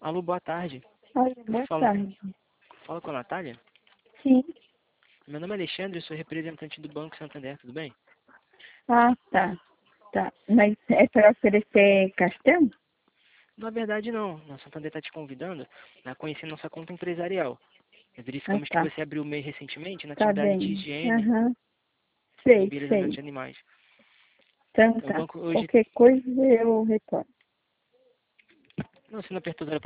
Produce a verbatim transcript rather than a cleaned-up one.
Alô, boa tarde. Olha, boa Fala, tarde. fala com a Natália? Sim. Meu nome é Alexandre, eu sou representante do Banco Santander, tudo bem? Ah, tá. Tá. Mas é para oferecer cartão? Na verdade, não. A Santander está te convidando a conhecer nossa conta empresarial. Ah, Verificamos que tá. você abriu o MEI recentemente na Tá atividade de bem. higiene Aham. e Sei, embelezamento sei. de animais. Então O tá. banco hoje... Qualquer coisa eu retorno. Não, você não apertou zero